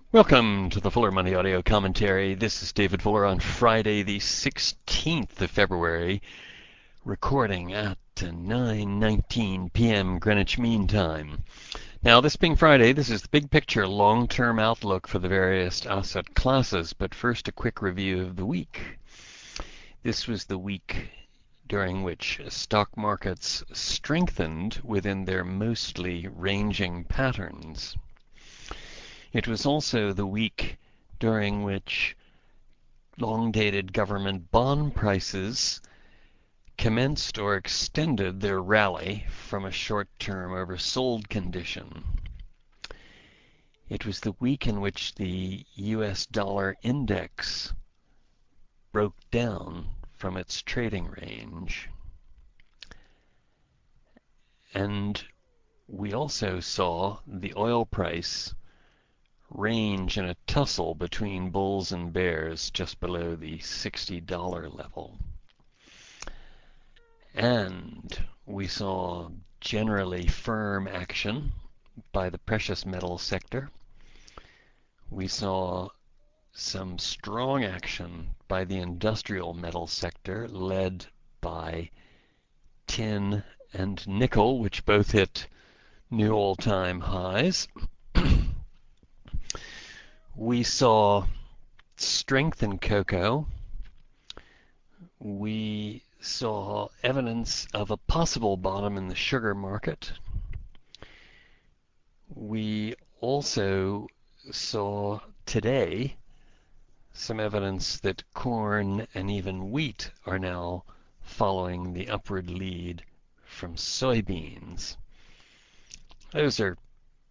Welcome to the Fuller Money Audio Commentary. This is David Fuller on Friday, the 16th of February, recording at 9:19 p.m. Greenwich Mean Time. Now, this being Friday, this is the big picture long-term outlook for the various asset classes, but first a quick review of the week. This was the week during which stock markets strengthened within their mostly ranging patterns. It was also the week during which long-dated government bond prices commenced or extended their rally from a short-term oversold condition. It was the week in which the US dollar index broke down from its trading range. And we also saw the oil price range in a tussle between bulls and bears just below the $60 level. And we saw generally firm action by the precious metal sector. We saw some strong action by the industrial metal sector led by tin and nickel, which both hit new all-time highs. We saw strength in cocoa. We saw evidence of a possible bottom in the sugar market. We also saw today some evidence that corn and even wheat are now following the upward lead from soybeans. Those are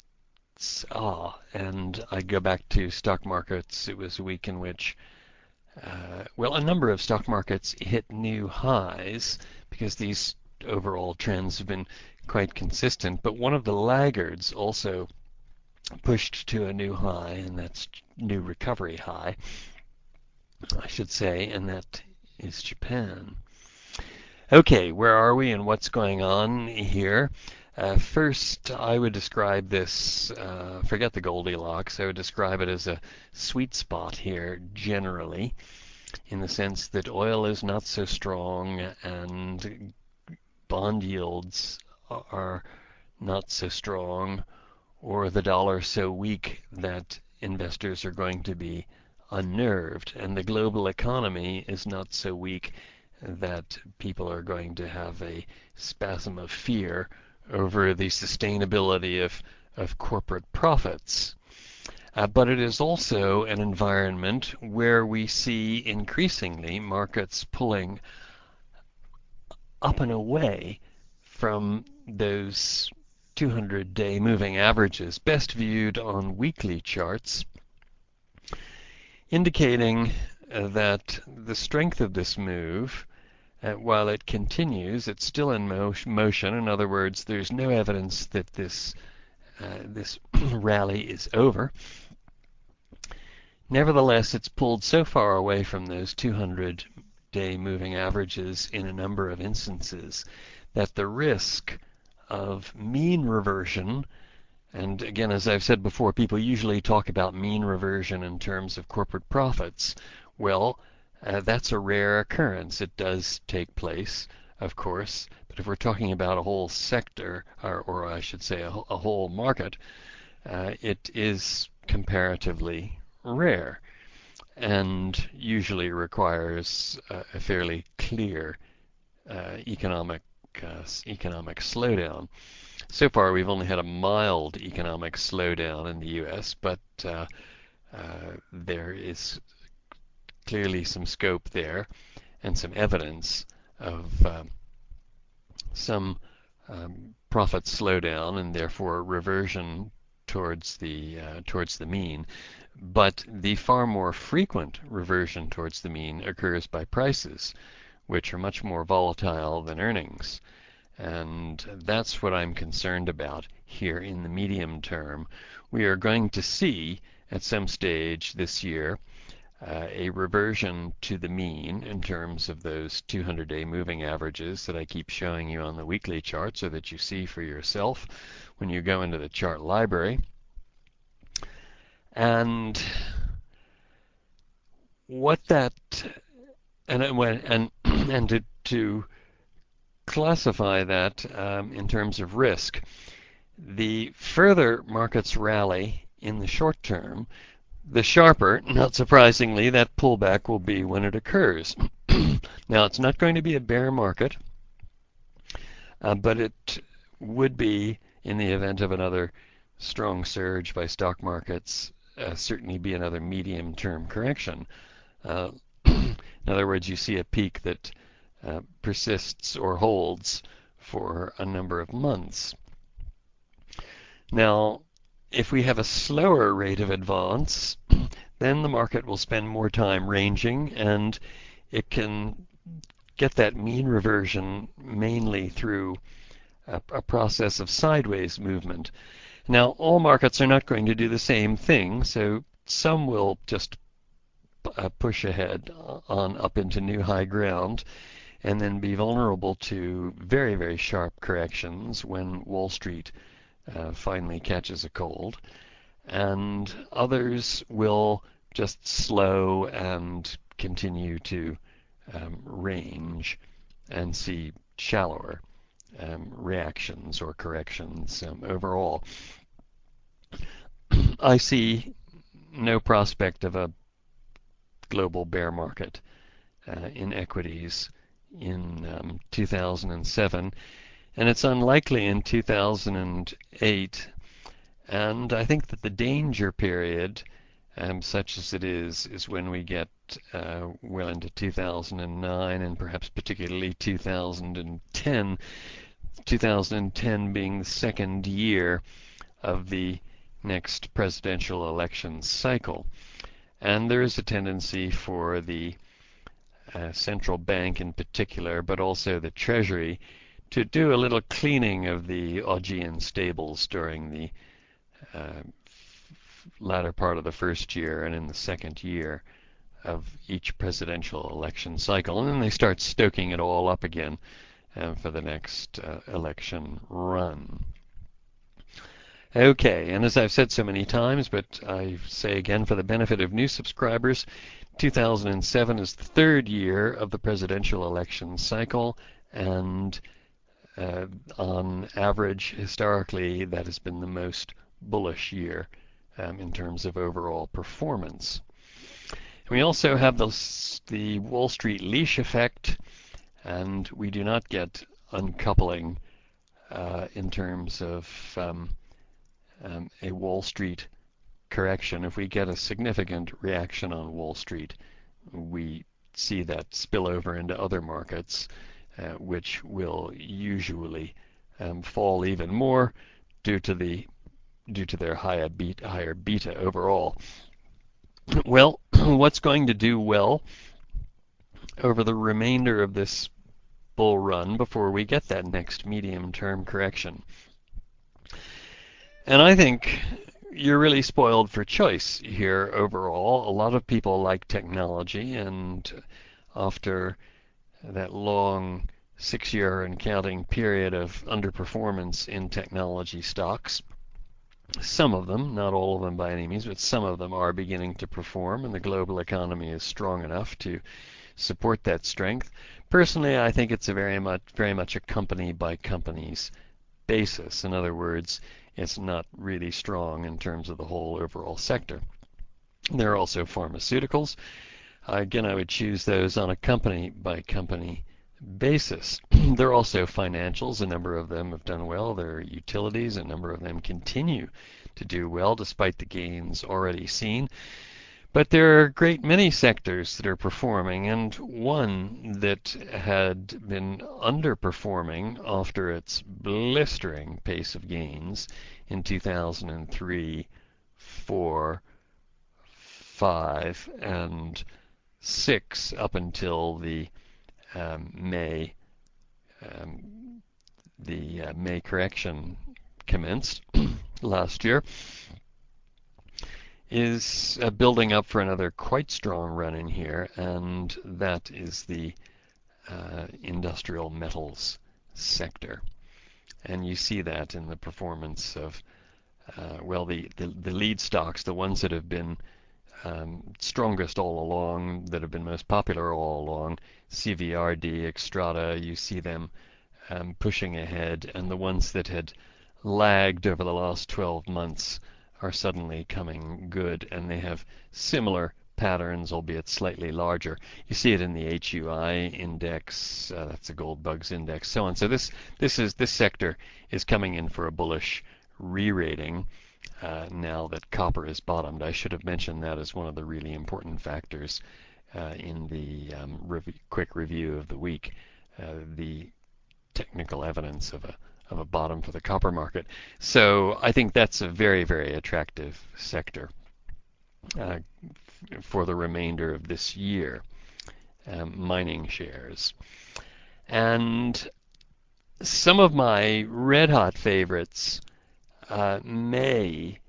and I go back to stock markets. It was a week in which, a number of stock markets hit new highs because these overall trends have been quite consistent. But one of the laggards also pushed to a new high, and that's new recovery high, I should say, and that is Japan. Okay, where are we and what's going on here? First, I would describe this, forget the Goldilocks, I would describe it as a sweet spot here generally, in the sense that oil is not so strong and bond yields are not so strong, or the dollar so weak that investors are going to be unnerved, and the global economy is not so weak that people are going to have a spasm of fear over the sustainability of corporate profits. But it is also an environment where we see increasingly markets pulling up and away from those 200-day moving averages, best viewed on weekly charts, indicating that the strength of this move, while it continues, it's still in motion. In other words, there's no evidence that this rally is over. Nevertheless, it's pulled so far away from those 200-day moving averages in a number of instances that the risk of mean reversion, and again, as I've said before, people usually talk about mean reversion in terms of corporate profits. Well, that's a rare occurrence. It does take place, of course, but if we're talking about a whole sector, or I should say a whole market, it is comparatively rare and usually requires a fairly clear economic slowdown. So far, we've only had a mild economic slowdown in the U.S., but there is clearly some scope there and some evidence of some profit slowdown and therefore reversion towards the mean. But the far more frequent reversion towards the mean occurs by prices, which are much more volatile than earnings. And that's what I'm concerned about here in the medium term. We are going to see at some stage this year a reversion to the mean in terms of those 200-day moving averages that I keep showing you on the weekly chart so that you see for yourself when you go into the chart library. And what that and to classify that in terms of risk, the further markets rally in the short term, the sharper, not surprisingly, that pullback will be when it occurs. Now, it's not going to be a bear market, but it would be, in the event of another strong surge by stock markets, certainly be another medium-term correction. In other words, you see a peak that persists or holds for a number of months. Now, if we have a slower rate of advance, then the market will spend more time ranging, and it can get that mean reversion mainly through a process of sideways movement. Now, all markets are not going to do the same thing, so some will just push ahead on up into new high ground and then be vulnerable to very, very sharp corrections when Wall Street finally catches a cold. And others will just slow and continue to range and see shallower reactions or corrections overall. I see no prospect of a global bear market in equities in 2007, and it's unlikely in 2008. And I think that the danger period, such as it is when we get well into 2009 and perhaps particularly 2010, 2010 being the second year of the next presidential election cycle. And there is a tendency for the central bank in particular, but also the Treasury, to do a little cleaning of the Augean stables during the latter part of the first year and in the second year of each presidential election cycle. And then they start stoking it all up again for the next election run. Okay, and as I've said so many times, but I say again for the benefit of new subscribers, 2007 is the third year of the presidential election cycle, and on average, historically, that has been the most bullish year in terms of overall performance. We also have the Wall Street leash effect, and we do not get uncoupling in terms of a Wall Street correction. If we get a significant reaction on Wall Street, we see that spill over into other markets, which will usually fall even more due to their higher beta overall. Well, what's going to do well over the remainder of this bull run before we get that next medium-term correction? And I think you're really spoiled for choice here overall. A lot of people like technology, and after that long 6-year and counting period of underperformance in technology stocks, some of them, not all of them by any means, but some of them are beginning to perform, and the global economy is strong enough to support that strength. Personally, I think it's very much a company by company's basis. In other words, it's not really strong in terms of the whole overall sector. There are also pharmaceuticals. Again, I would choose those on a company by company basis. There are also financials. A number of them have done well. There are utilities. A number of them continue to do well despite the gains already seen. But there are a great many sectors that are performing, and one that had been underperforming after its blistering pace of gains in 2003, 4, 5, and 6 up until the May correction commenced last year, is building up for another quite strong run in here, and that is the industrial metals sector. And you see that in the performance of well, the lead stocks, the ones that have been strongest all along, that have been most popular all along, CVRD, Xstrata, you see them pushing ahead, and the ones that had lagged over the last 12 months are suddenly coming good, and they have similar patterns, albeit slightly larger. You see it in the HUI index, that's the gold bugs index, so on. So this sector is coming in for a bullish re-rating now that copper is bottomed. I should have mentioned that as one of the really important factors in the quick review of the week. The technical evidence of a bottom for the copper market. So I think that's a very, very attractive sector uh, for the remainder of this year, mining shares. And some of my red hot favorites may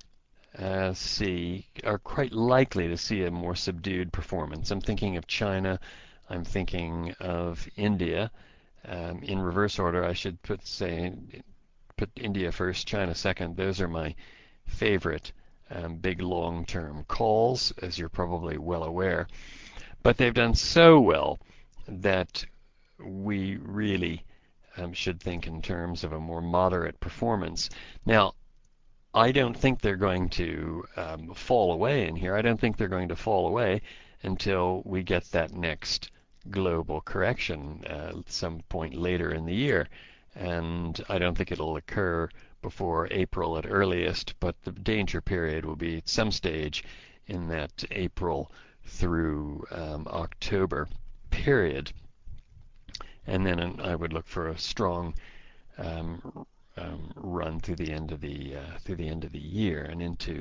are quite likely to see a more subdued performance. I'm thinking of China. I'm thinking of India. In reverse order, I should put India first, China second. Those are my favorite big long-term calls, as you're probably well aware. But they've done so well that we really should think in terms of a more moderate performance. Now, I don't think they're going to fall away in here. I don't think they're going to fall away until we get that next global correction at some point later in the year. And I don't think it'll occur before April at earliest, but the danger period will be at some stage in that April through October period. And then I would look for a strong run through the end of the year and into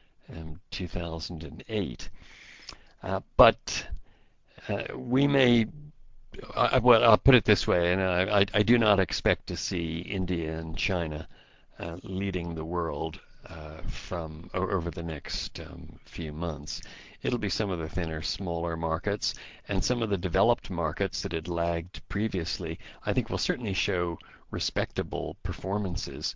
2008. But we may. Well, I'll put it this way, and I do not expect to see India and China leading the world from over the next few months. It'll be some of the thinner, smaller markets, and some of the developed markets that had lagged previously, I think will certainly show respectable performances.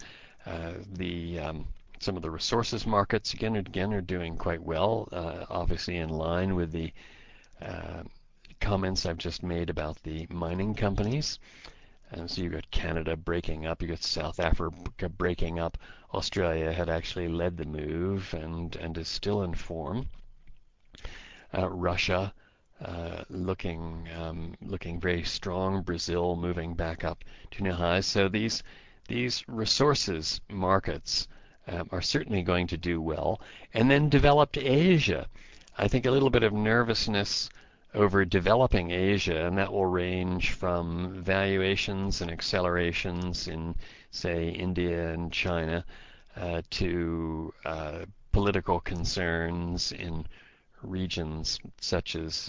Some of the resources markets again are doing quite well, obviously in line with the comments I've just made about the mining companies. So you've got Canada breaking up, you've got South Africa breaking up. Australia had actually led the move and is still in form. Russia looking very strong. Brazil moving back up to new highs. So these resources markets are certainly going to do well. And then developed Asia. I think a little bit of nervousness over developing Asia, and that will range from valuations and accelerations in, say, India and China to political concerns in regions such as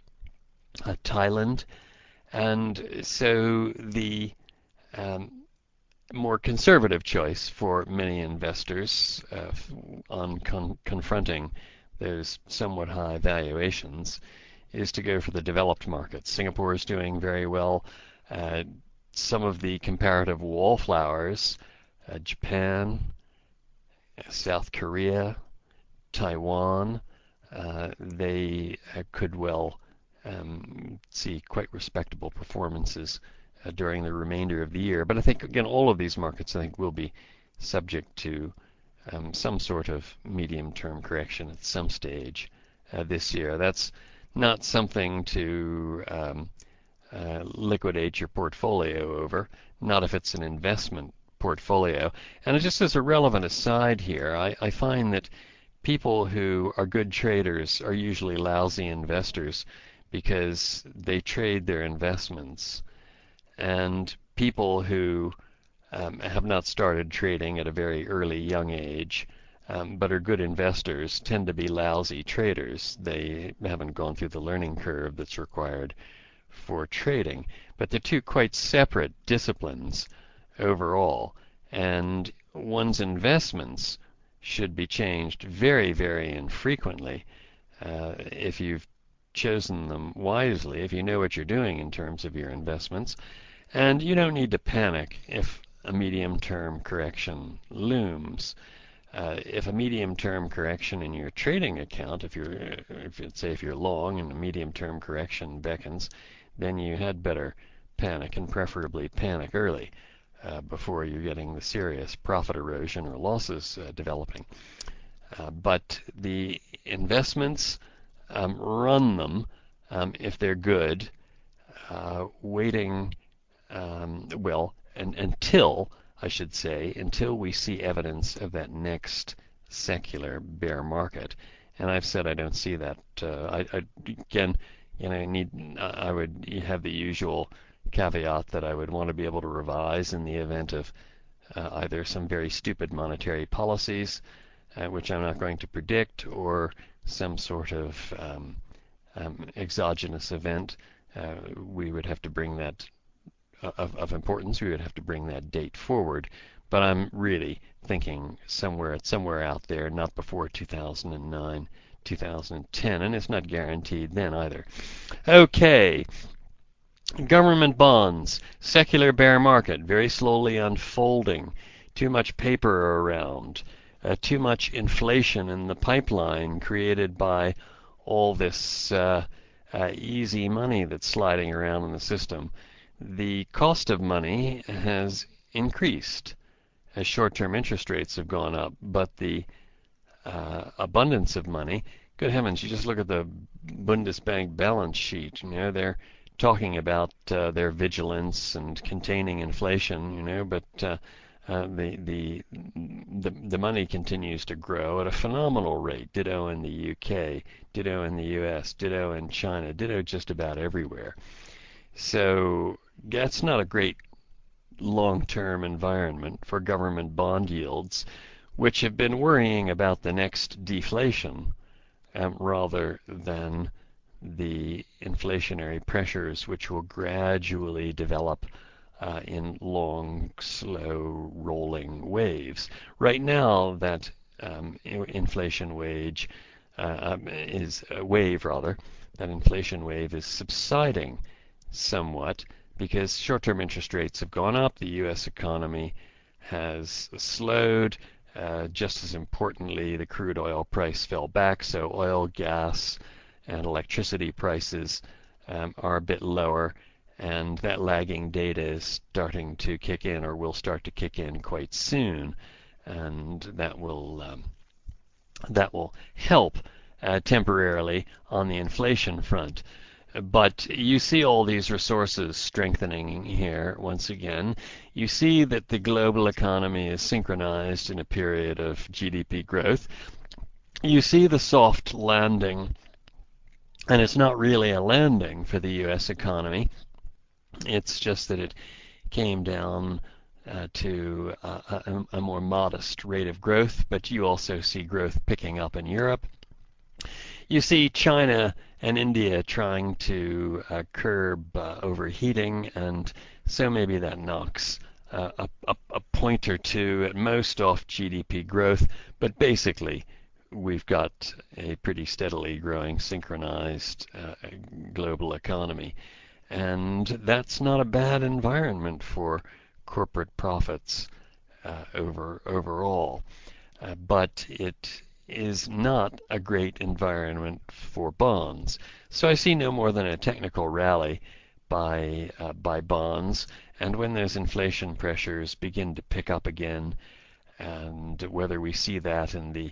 Thailand. And so the more conservative choice for many investors on confronting those somewhat high valuations is to go for the developed markets. Singapore is doing very well. Some of the comparative wallflowers, Japan, South Korea, Taiwan, they could well see quite respectable performances during the remainder of the year. But I think, again, all of these markets, I think, will be subject to some sort of medium-term correction at some stage this year. That's not something to liquidate your portfolio over, not if it's an investment portfolio. And just as a relevant aside here, I find that people who are good traders are usually lousy investors because they trade their investments. And people who have not started trading at a very early young age but are good investors tend to be lousy traders. They haven't gone through the learning curve that's required for trading. But they're two quite separate disciplines overall, and one's investments should be changed very, very infrequently if you've chosen them wisely, if you know what you're doing in terms of your investments. And you don't need to panic if a medium-term correction looms. If a medium-term correction in your trading account, if you're long and a medium-term correction beckons, then you had better panic, and preferably panic early before you're getting the serious profit erosion or losses developing. But the investments, run them if they're good, waiting, and until, I should say, until we see evidence of that next secular bear market. And I've said I don't see that. Again, I would have the usual caveat that I would want to be able to revise in the event of either some very stupid monetary policies, which I'm not going to predict, or some sort of exogenous event. We would have to bring that of importance. We would have to bring that date forward. But I'm really thinking somewhere out there, not before 2009, 2010, and it's not guaranteed then either. Okay. Government bonds, secular bear market, very slowly unfolding. Too much paper around. Too much inflation in the pipeline created by all this easy money that's sliding around in the system. The cost of money has increased as short-term interest rates have gone up, but the abundance of money, good heavens, you just look at the Bundesbank balance sheet. They're talking about their vigilance and containing inflation, but the money continues to grow at a phenomenal rate. Ditto in the UK, ditto in the US, ditto in China, ditto just about everywhere. So that's not a great long-term environment for government bond yields, which have been worrying about the next deflation rather than the inflationary pressures which will gradually develop in long, slow, rolling waves. Right now, that inflation wave is subsiding somewhat because short-term interest rates have gone up. The U.S. economy has slowed. Just as importantly, the crude oil price fell back, so oil, gas, and electricity prices are a bit lower, and that lagging data is starting to kick in, or will start to kick in quite soon, and that will help temporarily on the inflation front. But you see all these resources strengthening here once again. You see that the global economy is synchronized in a period of GDP growth. You see the soft landing, and it's not really a landing for the U.S. economy. It's just that it came down to a more modest rate of growth, but you also see growth picking up in Europe. You see China and India trying to curb overheating, and so maybe that knocks a point or two at most off GDP growth, but basically we've got a pretty steadily growing synchronized global economy, and that's not a bad environment for corporate profits overall, but it is not a great environment for bonds. So I see no more than a technical rally by bonds, and when those inflation pressures begin to pick up again, and whether we see that in the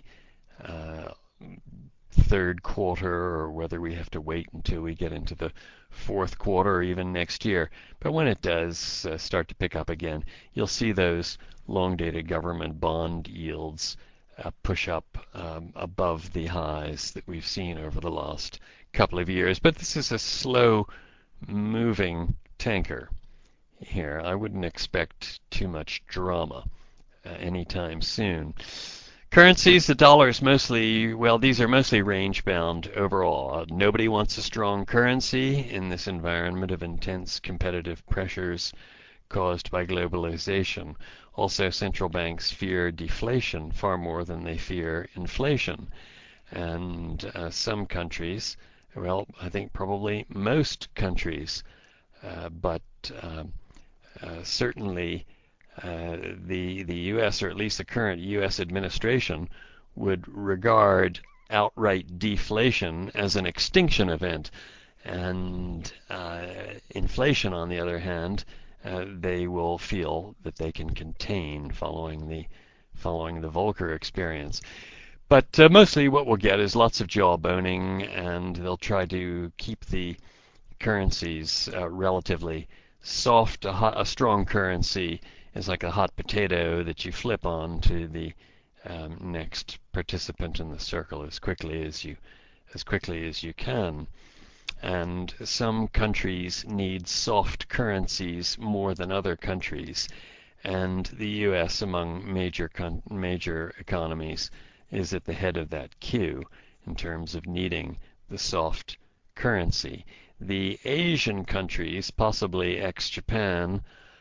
third quarter or whether we have to wait until we get into the fourth quarter or even next year, but when it does start to pick up again, you'll see those long-dated government bond yields push up above the highs that we've seen over the last couple of years. But this is a slow moving tanker here. I wouldn't expect too much drama anytime soon. Currencies, the dollar is mostly, well, these are mostly range bound overall. Nobody wants a strong currency in this environment of intense competitive pressures caused by globalization. Also, central banks fear deflation far more than they fear inflation. And some countries, well, I think probably most countries, but certainly the U.S., or at least the current U.S. administration, would regard outright deflation as an extinction event, and inflation, on the other hand, they will feel that they can contain following the Volcker experience. But mostly what we'll get is lots of jawboning, and they'll try to keep the currencies relatively soft. A strong currency is like a hot potato that you flip on to the next participant in the circle as quickly as you can. And some countries need soft currencies more than other countries, and the U.S. among major economies is at the head of that queue in terms of needing the soft currency. The Asian countries, possibly ex-Japan,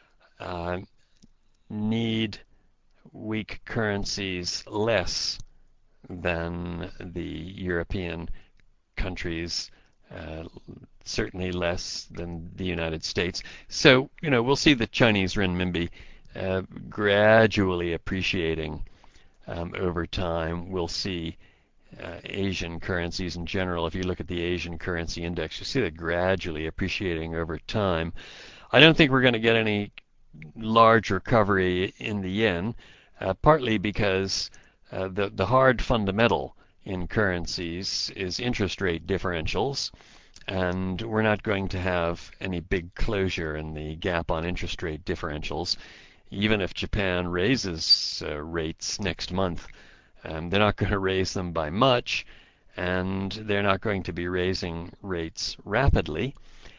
need weak currencies less than the European countries, certainly less than the United States. So, we'll see the Chinese renminbi gradually appreciating over time. We'll see Asian currencies in general. If you look at the Asian currency index, you see that gradually appreciating over time. I don't think we're going to get any large recovery in the yen, partly because the hard fundamental in currencies is interest rate differentials, and we're not going to have any big closure in the gap on interest rate differentials. Even if Japan raises rates next month, they're not going to raise them by much, and they're not going to be raising rates rapidly.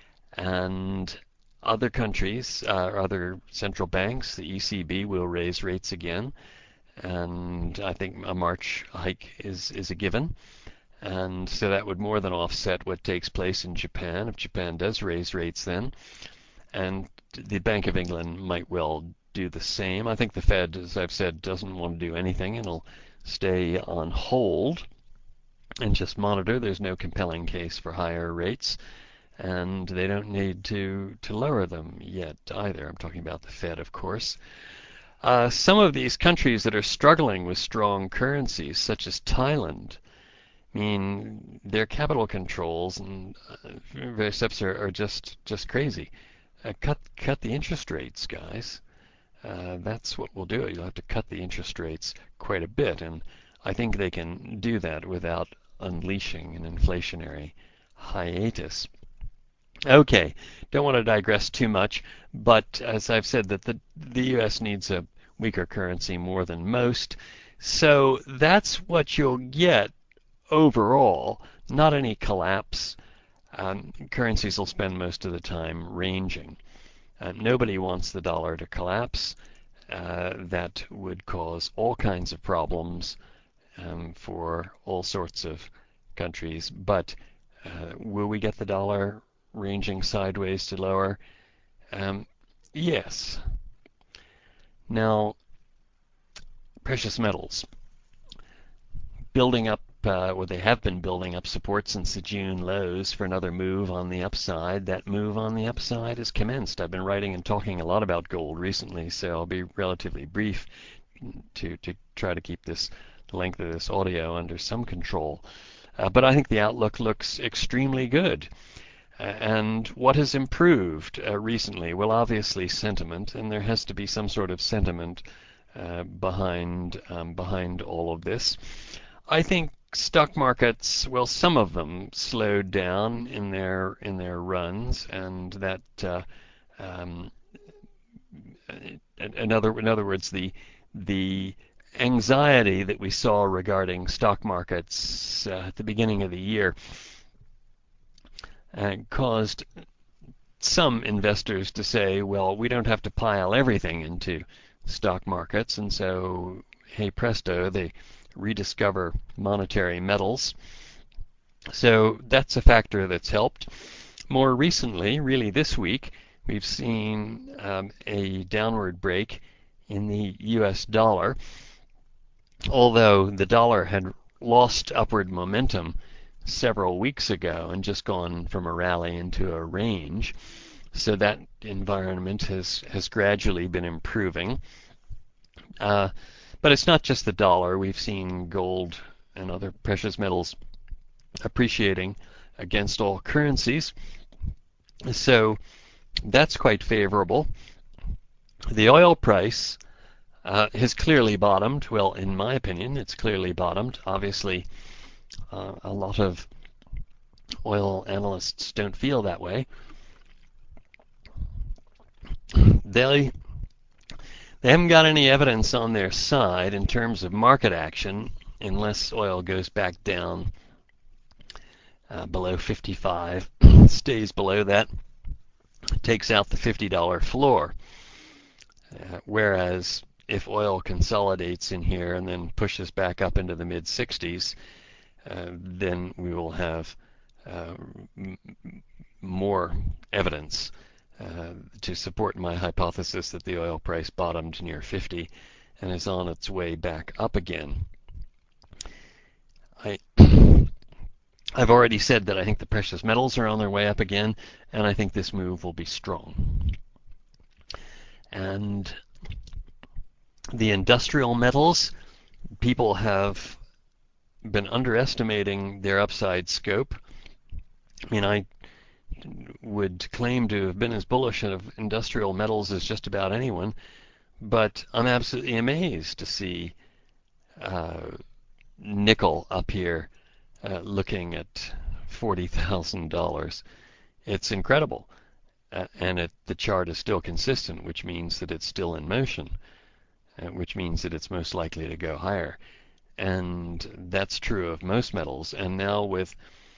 And other countries, other central banks, the ECB will raise rates again, and I think a March hike is a given. And so that would more than offset what takes place in Japan if Japan does raise rates then. And the Bank of England might well do the same. I think the Fed, as I've said, doesn't want to do anything. It'll stay on hold and just monitor. There's no compelling case for higher rates, and they don't need to lower them yet either. I'm talking about the Fed, of course. Some of these countries that are struggling with strong currencies, such as Thailand, I mean, their capital controls and various steps are just crazy. Cut the interest rates, guys. That's what we'll do. You'll have to cut the interest rates quite a bit, and I think they can do that without unleashing an inflationary hiatus. Okay, don't want to digress too much, but as I've said, that the U.S. needs a weaker currency more than most, so that's what you'll get overall. Not any collapse. Currencies will spend most of the time ranging. Nobody wants the dollar to collapse. That would cause all kinds of problems for all sorts of countries. But will we get the dollar ranging sideways to lower? Yes. Now, precious metals. Building up, they have been building up support since the June lows for another move on the upside. That move on the upside has commenced. I've been writing and talking a lot about gold recently, so I'll be relatively brief to try to keep the length of this audio under some control. But I think the outlook looks extremely good. And what has improved recently? Well, obviously sentiment, and there has to be some sort of sentiment behind all of this. I think stock markets, well, some of them slowed down in their runs, and that in other words, the anxiety that we saw regarding stock markets at the beginning of the year caused some investors to say, well, we don't have to pile everything into stock markets, and so, hey presto, they rediscover monetary metals. So that's a factor that's helped. More recently, really this week, we've seen a downward break in the US dollar, although the dollar had lost upward momentum several weeks ago and just gone from a rally into a range. So that environment has gradually been improving. Uh, but it's not just the dollar. We've seen gold and other precious metals appreciating against all currencies. So that's quite favorable. The oil price has clearly bottomed. Well, in my opinion, it's clearly bottomed. Obviously, a lot of oil analysts don't feel that way. They they haven't got any evidence on their side in terms of market action unless oil goes back down below 55, stays below that, takes out the $50 floor. Whereas if oil consolidates in here and then pushes back up into the mid 60s, then we will have uh, more evidence to support my hypothesis that the oil price bottomed near 50 and is on its way back up again. I've already said that I think the precious metals are on their way up again, and I think this move will be strong. And the industrial metals, people have been underestimating their upside scope. I mean, I would claim to have been as bullish of industrial metals as just about anyone, but I'm absolutely amazed to see uh, nickel up here looking at $40,000. It's incredible. And the chart is still consistent, which means that it's still in motion, which means that it's most likely to go higher. And that's true of most metals. And now with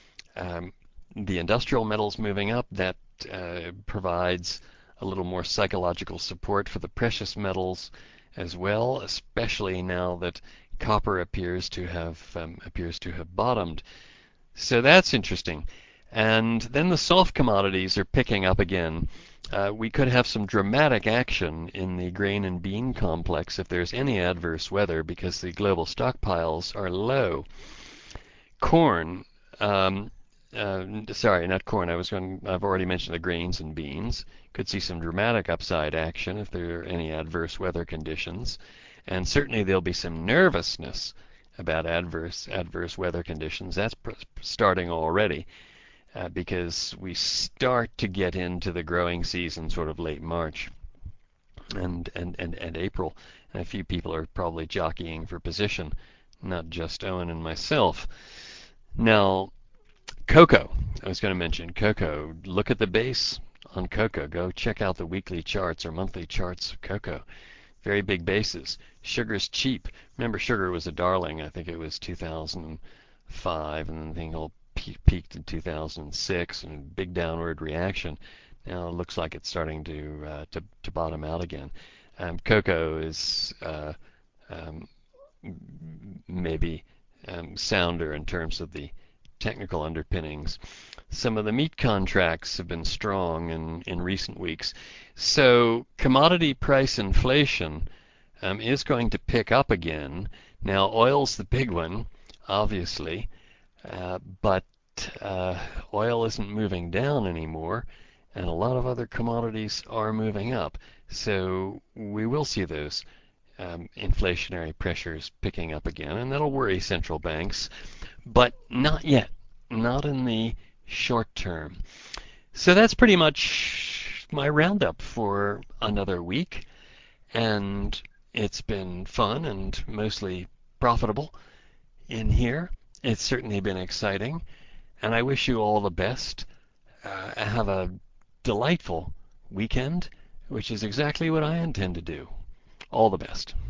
the industrial metals moving up, that provides a little more psychological support for the precious metals as well, especially now that copper appears to have bottomed. So that's interesting. And then the soft commodities are picking up again. We could have some dramatic action in the grain and bean complex if there's any adverse weather because the global stockpiles are low. Corn, sorry, not corn. I've already mentioned the grains and beans. Could see some dramatic upside action if there are any adverse weather conditions, and certainly there'll be some nervousness about adverse weather conditions. That's starting already because we start to get into the growing season sort of late March and April. And a few people are probably jockeying for position, not just Owen and myself. Now, cocoa. I was going to mention cocoa. Look at the base on cocoa. Go check out the weekly charts or monthly charts of cocoa. Very big bases. Sugar's cheap. Remember, sugar was a darling. I think it was 2005, and then the thing all peaked in 2006, and big downward reaction. Now it looks like it's starting to bottom out again. Cocoa is um, maybe sounder in terms of the technical underpinnings. Some of the meat contracts have been strong in recent weeks. So commodity price inflation is going to pick up again. Now, oil's the big one, obviously, but oil isn't moving down anymore, and a lot of other commodities are moving up. So we will see those inflationary pressures picking up again, and that'll worry central banks, but not yet, not in the short term. So that's pretty much my roundup for another week, and it's been fun and mostly profitable in here. It's certainly been exciting, and I wish you all the best. Have a delightful weekend, which is exactly what I intend to do. All the best.